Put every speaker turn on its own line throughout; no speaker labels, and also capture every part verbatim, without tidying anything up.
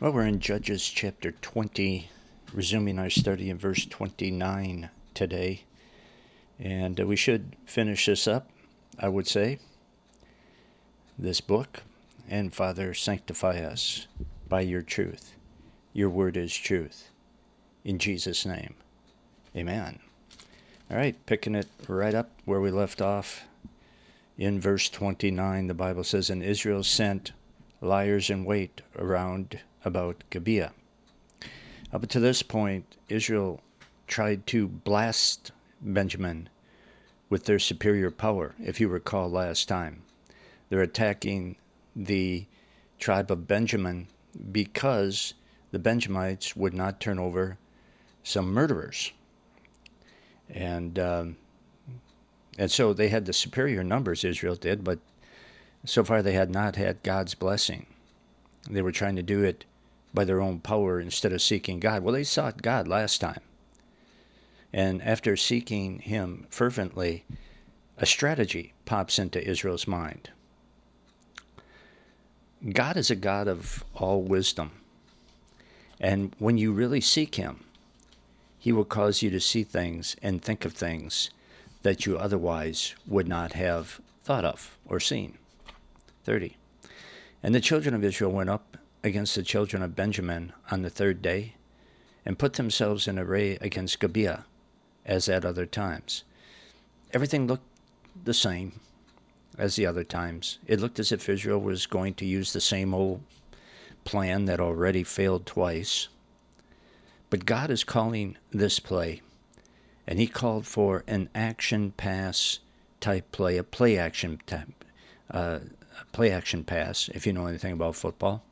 Well, we're in Judges chapter twenty, resuming our study in verse twenty-nine today. And uh, we should finish this up, I would say, this book. And Father, sanctify us by your truth. Your word is truth. In Jesus' name, amen. All right, picking it right up where we left off. In verse twenty-nine, the Bible says, "And Israel sent liers in wait around about Gibeah." Up to this point, Israel tried to blast Benjamin with their superior power, if you recall last time. They're attacking the tribe of Benjamin because the Benjamites would not turn over some murderers. And um, and so they had the superior numbers, Israel did, but so far they had not had God's blessing. They were trying to do it by their own power instead of seeking God. Well, they sought God last time. And after seeking him fervently, a strategy pops into Israel's mind. God is a God of all wisdom. And when you really seek him, he will cause you to see things and think of things that you otherwise would not have thought of or seen. thirty. "And the children of Israel went up against the children of Benjamin on the third day, and put themselves in array against Gibeah, as at other times." Everything looked the same as the other times. It looked as if Israel was going to use the same old plan that already failed twice. But God is calling this play, and he called for an action pass type play, a play action type, uh, a play action pass, if you know anything about football,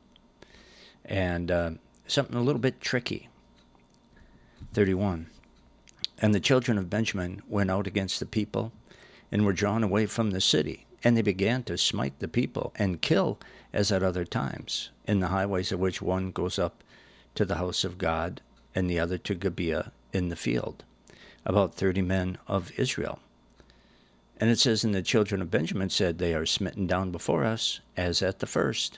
and uh, something a little bit tricky. thirty-one. "And the children of Benjamin went out against the people, and were drawn away from the city. And they began to smite the people, and kill, as at other times, in the highways of which one goes up to the house of God, and the other to Gibeah in the field, about thirty men of Israel. And it says, and the children of Benjamin said, They are smitten down before us, as at the first.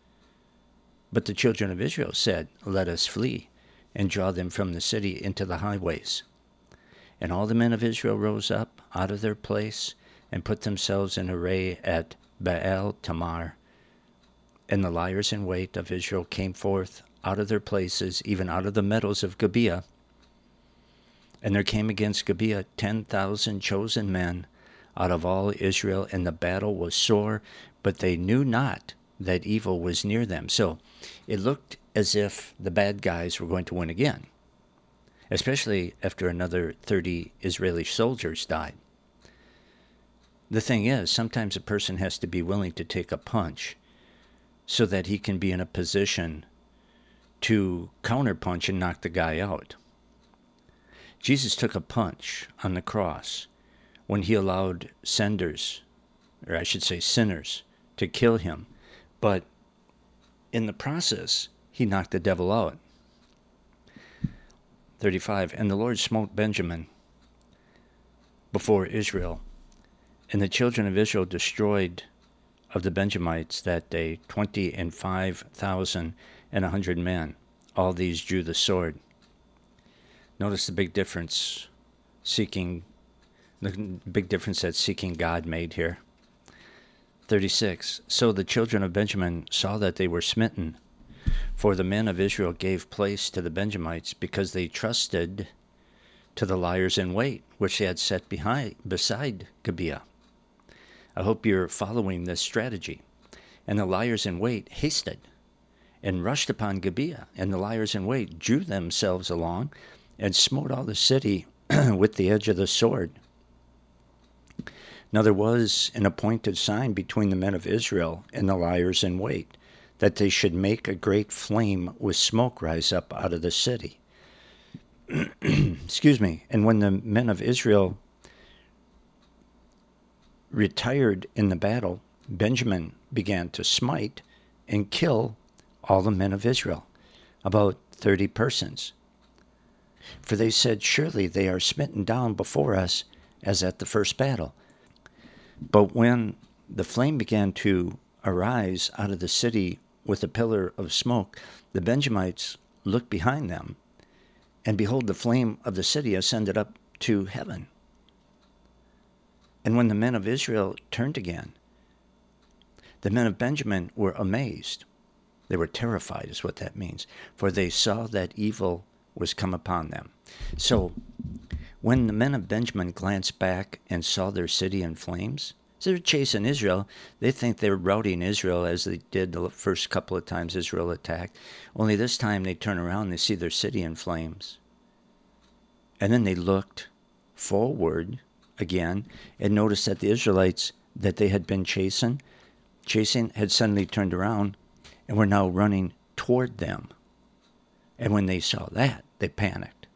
But the children of Israel said, Let us flee, and draw them from the city into the highways. And all the men of Israel rose up out of their place, and put themselves in array at Baal Tamar. And the liers in wait of Israel came forth out of their places, even out of the meadows of Gibeah. And there came against Gibeah ten thousand chosen men out of all Israel, and the battle was sore, but they knew not that evil was near them." So it looked as if the bad guys were going to win again, especially after another thirty Israeli soldiers died. The thing is, sometimes a person has to be willing to take a punch so that he can be in a position to counterpunch and knock the guy out. Jesus took a punch on the cross when he allowed senders, or I should say sinners, to kill him. But in the process, he knocked the devil out. thirty-five. "And the Lord smote Benjamin before Israel, and the children of Israel destroyed of the Benjamites that day twenty and five thousand and a hundred men. All these drew the sword." Notice the big difference seeking, the big difference that seeking God made here. thirty-six. "So the children of Benjamin saw that they were smitten, for the men of Israel gave place to the Benjamites, because they trusted to the liers in wait, which they had set behind beside Gibeah." I hope you're following this strategy. "And the liers in wait hasted, and rushed upon Gibeah, and the liers in wait drew themselves along, and smote all the city with the edge of the sword." Now there was an appointed sign between the men of Israel and the liers in wait, that they should make a great flame with smoke rise up out of the city. Excuse me. "And when the men of Israel retired in the battle, Benjamin began to smite and kill all the men of Israel, about thirty persons. For they said, Surely they are smitten down before us, as at the first battle. But when the flame began to arise out of the city with a pillar of smoke, the Benjamites looked behind them, and behold, the flame of the city ascended up to heaven. And when the men of Israel turned again, the men of Benjamin were amazed. They were terrified, is what that means, for they saw that evil was come upon them. So when the men of Benjamin glanced back and saw their city in flames, so they're chasing Israel. They think they're routing Israel as they did the first couple of times Israel attacked. Only this time they turn around and they see their city in flames. And then they looked forward again and noticed that the Israelites that they had been chasing, chasing had suddenly turned around and were now running toward them. And when they saw that, they panicked.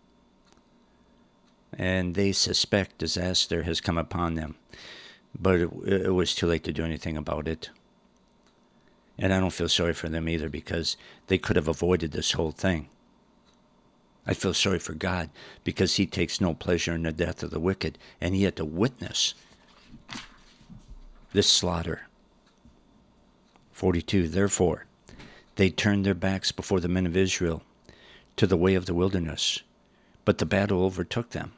And they suspect disaster has come upon them. But it, it was too late to do anything about it. And I don't feel sorry for them either, because they could have avoided this whole thing. I feel sorry for God because he takes no pleasure in the death of the wicked, and he had to witness this slaughter. forty-two, therefore, they turned their backs before the men of Israel to the way of the wilderness, but the battle overtook them.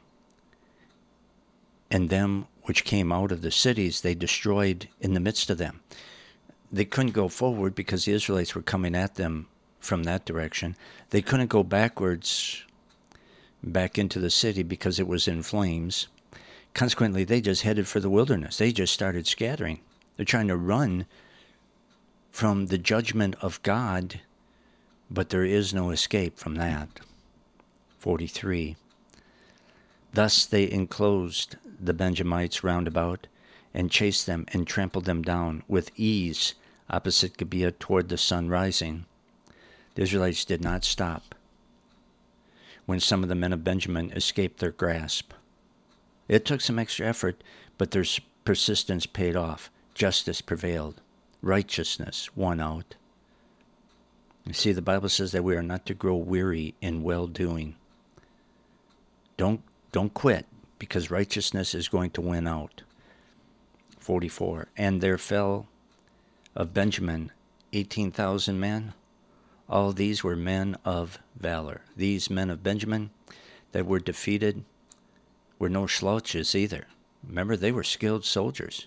And them which came out of the cities they destroyed in the midst of them. They couldn't go forward because the Israelites were coming at them from that direction. They couldn't go backwards back into the city because it was in flames. Consequently, they just headed for the wilderness. They just started scattering. They're trying to run from the judgment of God, but there is no escape from that. forty-three. Thus they enclosed the Benjamites round about, and chased them and trampled them down with ease opposite Gibeah toward the sun rising. The Israelites did not stop when some of the men of Benjamin escaped their grasp. It took some extra effort, but their persistence paid off. Justice prevailed. Righteousness won out. You see, the Bible says that we are not to grow weary in well-doing. Don't Don't quit, because righteousness is going to win out. forty-four. And there fell of Benjamin eighteen thousand men. All these were men of valor. These men of Benjamin that were defeated were no slouches either. Remember, they were skilled soldiers.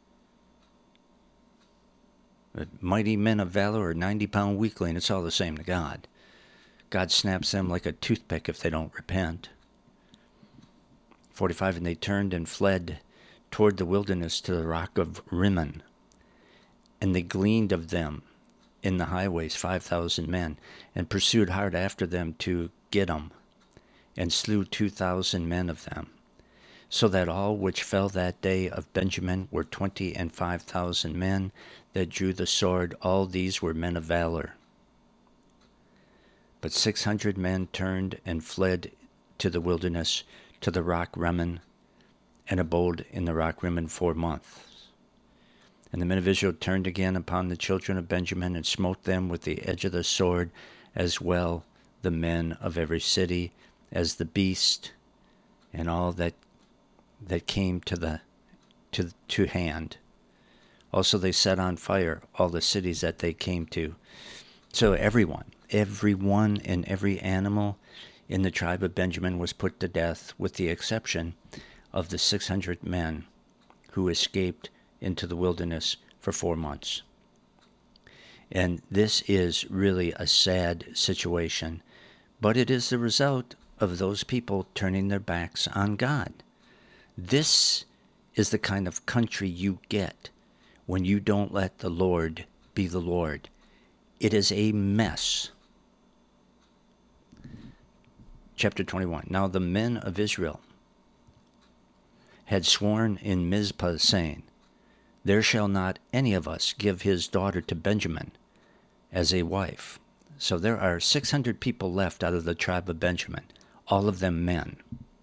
The mighty men of valor or ninety-pound weakling, it's all the same to God. God snaps them like a toothpick if they don't repent. forty-five, and they turned and fled toward the wilderness to the rock of Rimmon. And they gleaned of them in the highways five thousand men, and pursued hard after them to get them, and slew two thousand men of them. So that all which fell that day of Benjamin were twenty and five thousand men that drew the sword. All these were men of valor. But six hundred men turned and fled to the wilderness, to the rock Rimmon, and abode in the rock Rimmon four months. And the men of Israel turned again upon the children of Benjamin, and smote them with the edge of the sword, as well the men of every city, as the beast, and all that that came to the to to hand. Also they set on fire all the cities that they came to. So everyone, everyone and every animal in the tribe of Benjamin was put to death, with the exception of the six hundred men who escaped into the wilderness for four months. And this is really a sad situation, but it is the result of those people turning their backs on God. This is the kind of country you get when you don't let the Lord be the Lord. It is a mess. Chapter twenty-one. Now the men of Israel had sworn in Mizpah, saying, There shall not any of us give his daughter to Benjamin as a wife. So there are six hundred people left out of the tribe of Benjamin, all of them men.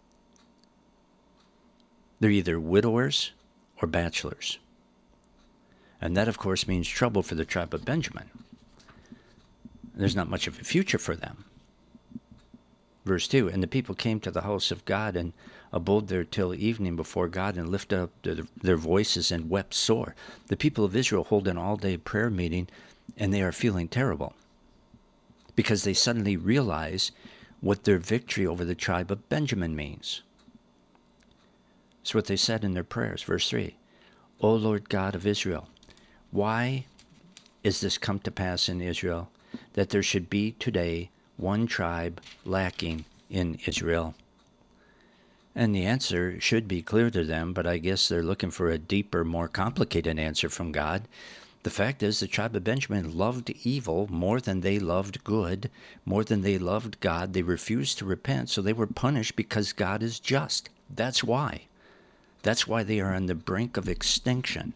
They're either widowers or bachelors. And that, of course, means trouble for the tribe of Benjamin. There's not much of a future for them. Verse two, And the people came to the house of God, and abode there till evening before God, and lifted up their voices and wept sore. The people of Israel hold an all-day prayer meeting and they are feeling terrible because they suddenly realize what their victory over the tribe of Benjamin means. It's what they said in their prayers. Verse three, O Lord God of Israel, why is this come to pass in Israel, that there should be today one tribe lacking in Israel? And the answer should be clear to them, but I guess they're looking for a deeper, more complicated answer from God. The fact is, the tribe of Benjamin loved evil more than they loved good, more than they loved God. They refused to repent, so they were punished because God is just. That's why. That's why they are on the brink of extinction.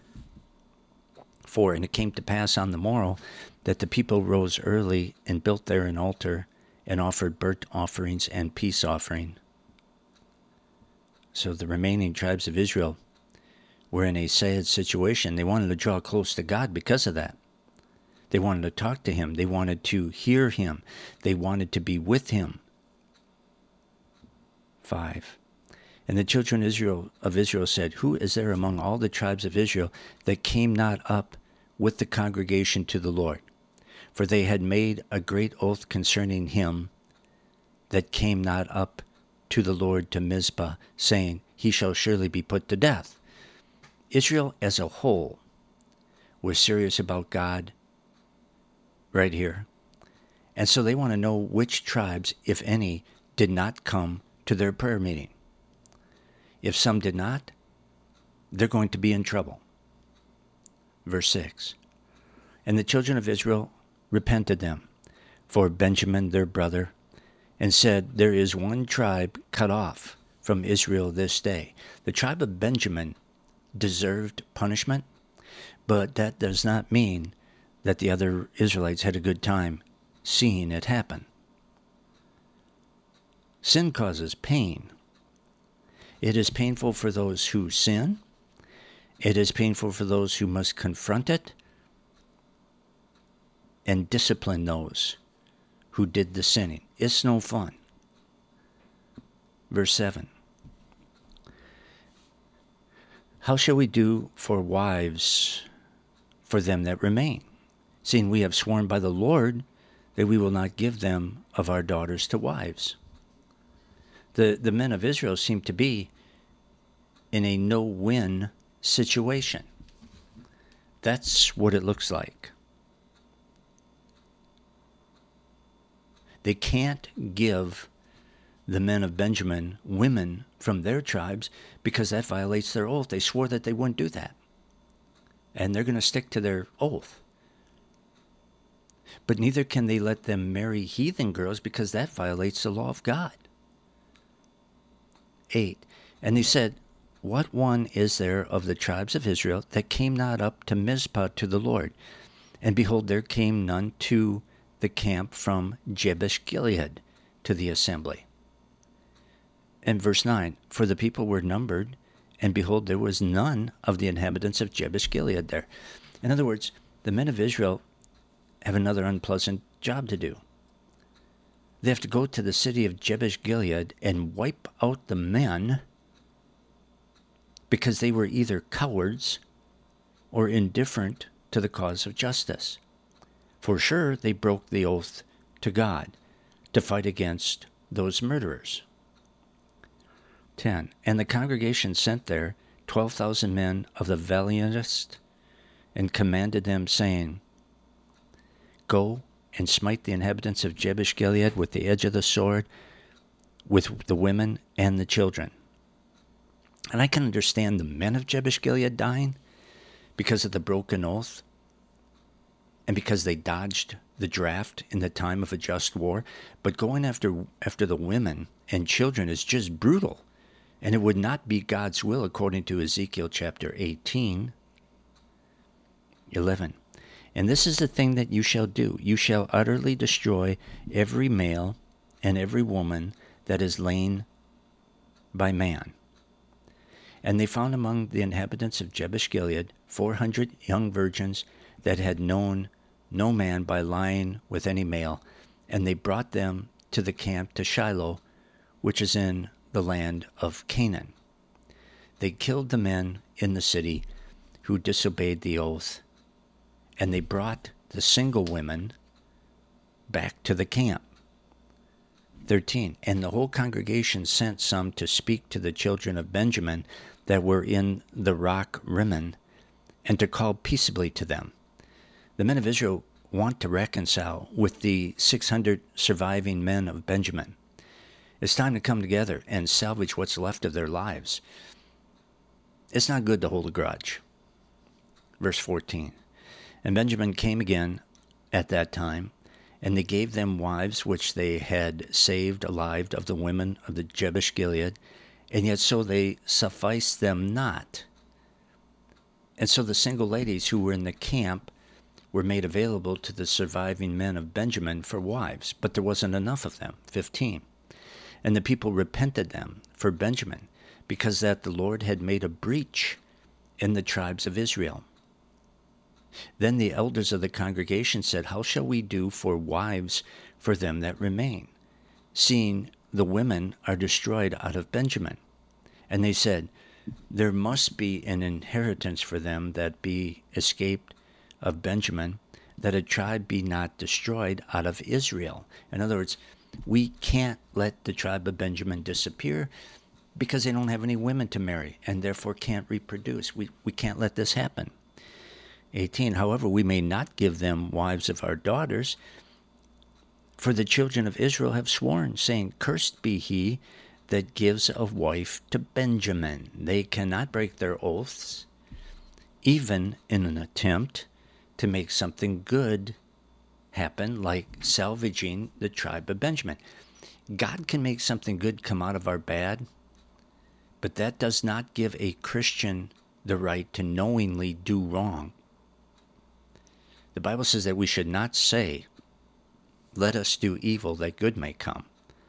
For, and it came to pass on the morrow that the people rose early and built there an altar and offered burnt offerings and peace offering. So the remaining tribes of Israel were in a sad situation. They wanted to draw close to God because of that. They wanted to talk to him. They wanted to hear him. They wanted to be with him. Five. And the children of Israel, of Israel said, Who is there among all the tribes of Israel that came not up with the congregation to the Lord? For they had made a great oath concerning him that came not up to the Lord to Mizpah, saying, He shall surely be put to death. Israel as a whole was serious about God right here. And so they want to know which tribes, if any, did not come to their prayer meeting. If some did not, they're going to be in trouble. Verse six. And the children of Israel repented them for Benjamin their brother, and said, There is one tribe cut off from Israel this day. The tribe of Benjamin deserved punishment, but that does not mean that the other Israelites had a good time seeing it happen. Sin causes pain. It is painful for those who sin. It is painful for those who must confront it and discipline those who did the sinning. It's no fun. Verse seven. How shall we do for wives for them that remain, seeing we have sworn by the Lord that we will not give them of our daughters to wives? The, the men of Israel seem to be in a no-win situation. That's what it looks like. They can't give the men of Benjamin women from their tribes because that violates their oath. They swore that they wouldn't do that. And they're going to stick to their oath. But neither can they let them marry heathen girls because that violates the law of God. Eight. And he said, What one is there of the tribes of Israel that came not up to Mizpah to the Lord? And behold, there came none to the camp from Jabesh Gilead to the assembly. And verse nine, For the people were numbered, and behold, there was none of the inhabitants of Jabesh Gilead there. In other words, the men of Israel have another unpleasant job to do. They have to go to the city of Jabesh Gilead and wipe out the men because they were either cowards or indifferent to the cause of justice. For sure, they broke the oath to God to fight against those murderers. ten. And the congregation sent there twelve thousand men of the valiantest, and commanded them, saying, Go and smite the inhabitants of Jabesh Gilead with the edge of the sword, with the women and the children. And I can understand the men of Jabesh Gilead dying because of the broken oath and because they dodged the draft in the time of a just war. But going after after the women and children is just brutal. And it would not be God's will according to Ezekiel chapter eighteen. eleven. And this is the thing that you shall do. You shall utterly destroy every male and every woman that is lain by man. And they found among the inhabitants of Jabesh Gilead four hundred young virgins that had known no man by lying with any male, and they brought them to the camp to Shiloh, which is in the land of Canaan. They killed the men in the city who disobeyed the oath, and they brought the single women back to the camp. thirteen. And the whole congregation sent some to speak to the children of Benjamin that were in the rock Rimmon, and to call peaceably to them. The men of Israel want to reconcile with the six hundred surviving men of Benjamin. It's time to come together and salvage what's left of their lives. It's not good to hold a grudge. Verse fourteen. And Benjamin came again at that time, and they gave them wives which they had saved alive of the women of the Jabesh Gilead, and yet so they sufficed them not. And so the single ladies who were in the camp were made available to the surviving men of Benjamin for wives, but there wasn't enough of them. fifteen. And the people repented them for Benjamin, because that the Lord had made a breach in the tribes of Israel. Then the elders of the congregation said, How shall we do for wives for them that remain, seeing the women are destroyed out of Benjamin? And they said, There must be an inheritance for them that be escaped of Benjamin, that a tribe be not destroyed out of Israel. In other words, we can't let the tribe of Benjamin disappear because they don't have any women to marry and therefore can't reproduce. We, we can't let this happen. eighteen. However, we may not give them wives of our daughters, for the children of Israel have sworn, saying, Cursed be he that gives a wife to Benjamin. They cannot break their oaths, even in an attempt to make something good happen, like salvaging the tribe of Benjamin. God can make something good come out of our bad, but that does not give a Christian the right to knowingly do wrong. The Bible says that we should not say, Let us do evil that good may come.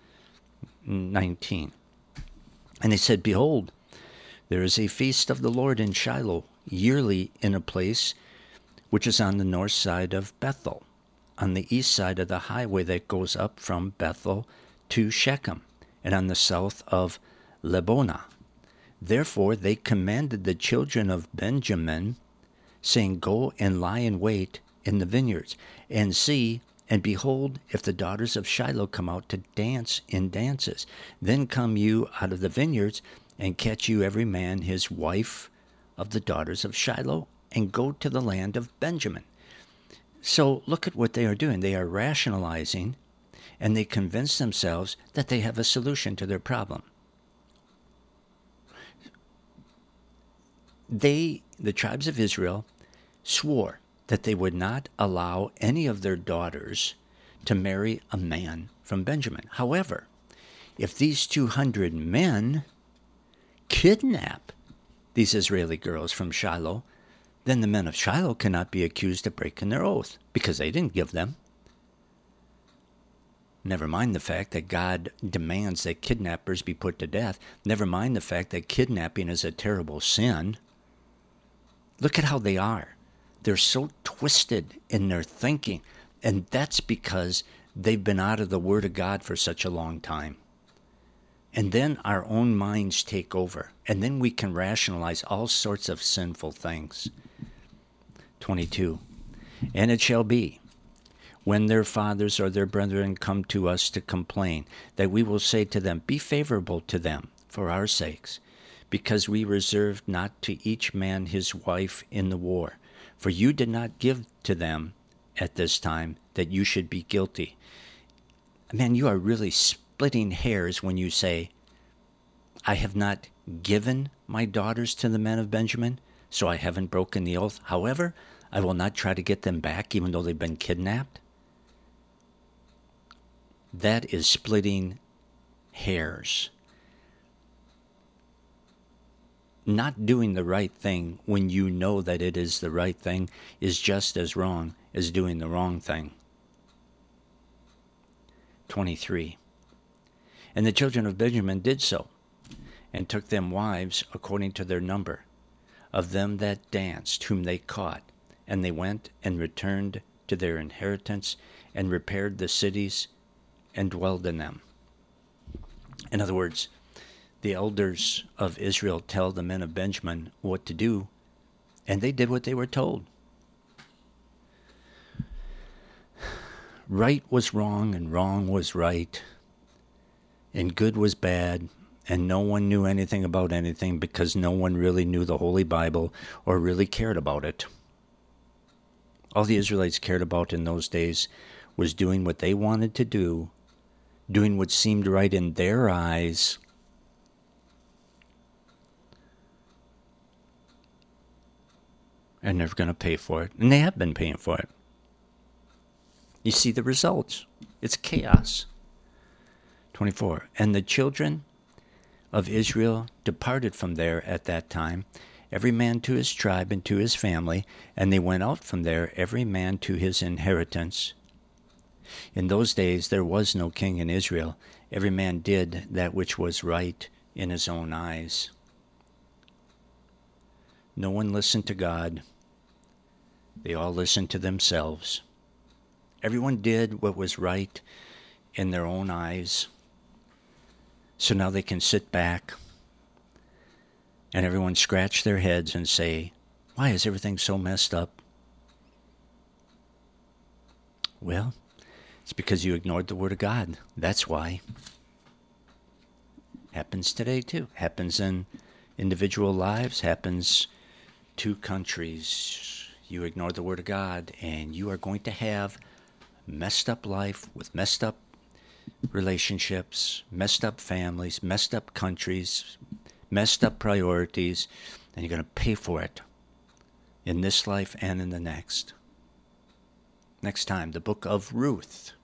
nineteen. And they said, Behold, there is a feast of the Lord in Shiloh, yearly in a place which is on the north side of Bethel, on the east side of the highway that goes up from Bethel to Shechem, and on the south of Lebonah. Therefore they commanded the children of Benjamin, saying, Go and lie in wait in the vineyards, and see, and behold, if the daughters of Shiloh come out to dance in dances, then come you out of the vineyards, and catch you every man his wife of the daughters of Shiloh, and go to the land of Benjamin. So look at what they are doing. They are rationalizing, and they convince themselves that they have a solution to their problem. They, the tribes of Israel, swore that they would not allow any of their daughters to marry a man from Benjamin. However, if these two hundred men kidnap these Israeli girls from Shiloh, then the men of Shiloh cannot be accused of breaking their oath, because they didn't give them. Never mind the fact that God demands that kidnappers be put to death. Never mind the fact that kidnapping is a terrible sin. Look at how they are. They're so twisted in their thinking, and that's because they've been out of the Word of God for such a long time. And then our own minds take over, and then we can rationalize all sorts of sinful things. twenty-two. And it shall be, when their fathers or their brethren come to us to complain, that we will say to them, Be favorable to them for our sakes, because we reserved not to each man his wife in the war. For you did not give to them at this time, that you should be guilty. Man, you are really splitting hairs when you say, I have not given my daughters to the men of Benjamin, so I haven't broken the oath. However, I will not try to get them back, even though they've been kidnapped. That is splitting hairs. Not doing the right thing when you know that it is the right thing is just as wrong as doing the wrong thing. twenty-three. And the children of Benjamin did so, and took them wives according to their number, of them that danced, whom they caught. And they went and returned to their inheritance, and repaired the cities, and dwelled in them. In other words, the elders of Israel tell the men of Benjamin what to do, and they did what they were told. right was wrong and wrong was right, and good was bad, and no one knew anything about anything because no one really knew the Holy Bible or really cared about it. All the Israelites cared about in those days was doing what they wanted to do, doing what seemed right in their eyes, and they're going to pay for it. And they have been paying for it. You see the results. It's chaos. twenty-four. And the children of Israel departed from there at that time, every man to his tribe and to his family, and they went out from there, every man to his inheritance. In those days there was no king in Israel. Every man did that which was right in his own eyes. No one listened to God. They all listened to themselves. Everyone did what was right in their own eyes. So now they can sit back and everyone scratch their heads and say, why is everything so messed up? Well, it's because you ignored the Word of God. That's why. Happens today too. Happens in individual lives. Happens to countries. You ignore the Word of God and you are going to have messed up life with messed up relationships, messed up families, messed up countries, messed up priorities, and you're going to pay for it in this life and in the next. Next time, the book of Ruth.